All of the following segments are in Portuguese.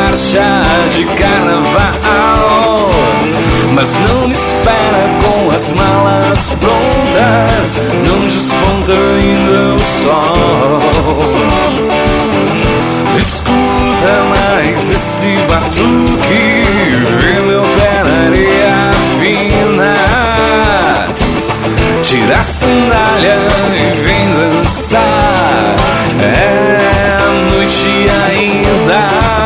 marcha de carnaval. Mas não me espera com as malas prontas, não desponta ainda o sol. Escuta mais esse batuque, vê meu pé na areia fina. Tira a sandália e vem dançar, é noite ainda.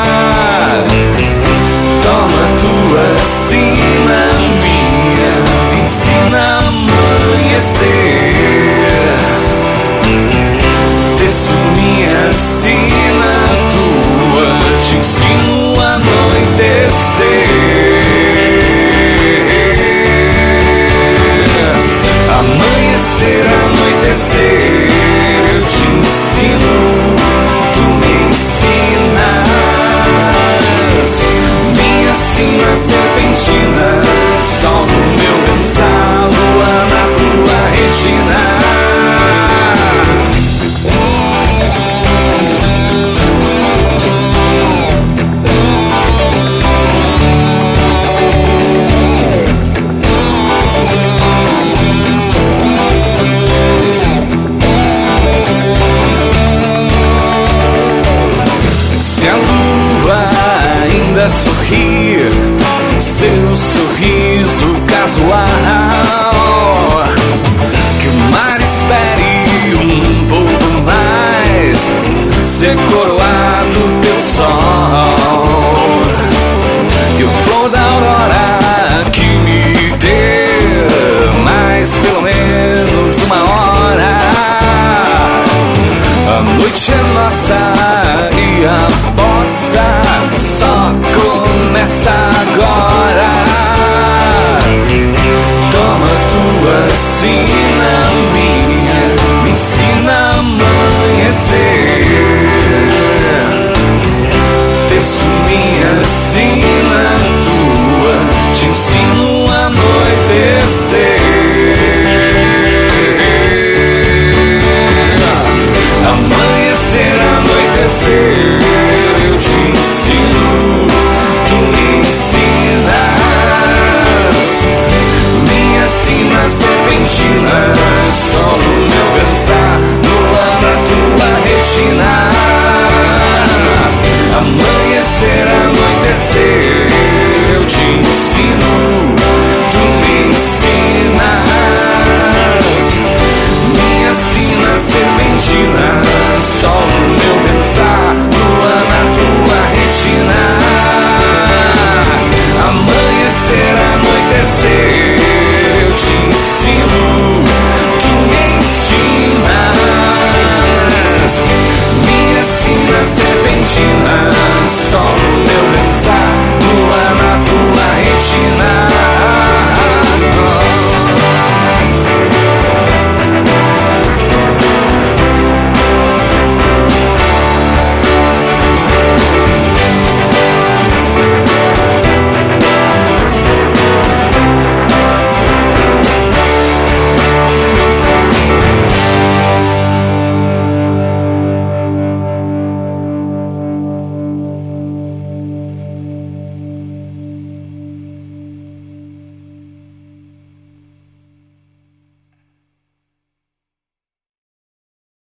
Toma tua sina minha, me ensina a amanhecer. Teço minha sina tua, te ensino a anoitecer. Amanhecer, anoitecer, eu te ensino, tu me ensinas. Minha sina serpentina, sol no meu pensar, lua na tua retina. Se a lua ainda sorrir, seu sorriso casual, que o mar espere um pouco mais, ser coroado pelo sol. E o flor da aurora que me dê mais pelo menos uma hora. A noite é nossa e a bossa só começa agora. Toma tua sina minha, me ensina a amanhecer. Teço minha sina tua, te ensino a anoitecer. Amanhecer, anoitecer, eu te ensino, tu me ensinas. Minha sina serpentina, sol no meu pensar, lua na tua retina. Amanhecer, anoitecer, eu te ensino, tu me ensinas. Minha sina serpentina, sol no meu pensar, lua na tua retina. Amanhecer, anoitecer, eu te ensino, tu me ensinas. Minha sina serpentina, sol no meu pensar.